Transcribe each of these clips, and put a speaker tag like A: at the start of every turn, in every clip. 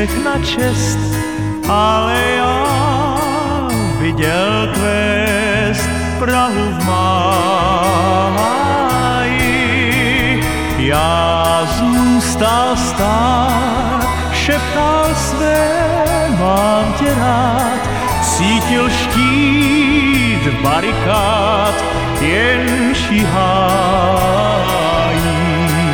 A: všechna čest, ale já viděl kvést Prahu v máji. Já zůstal stát, šeptal své, mám tě rád, cítil štít barikád, jen šíhají.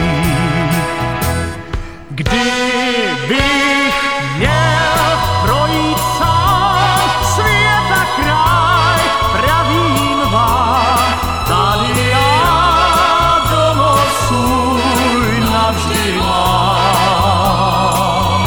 A: Kdybych měl projít sám světa kraj, pravím vám, tady já domov svůj navždy mám.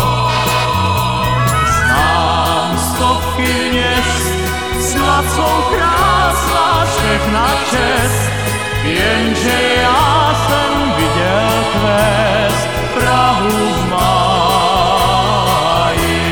A: Znám stovky měst, snad jsou krásná všechna čest, jenže já jsem viděl kvést Prahu v máji.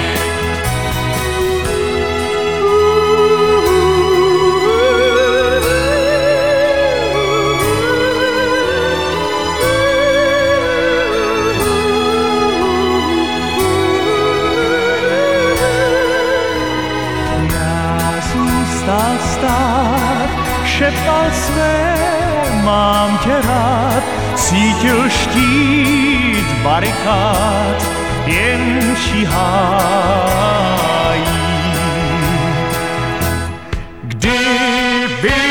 A: Já zůstal stát, šeptal své, mám tě rád, cítil štít barikád, jen šíhají. Kdyby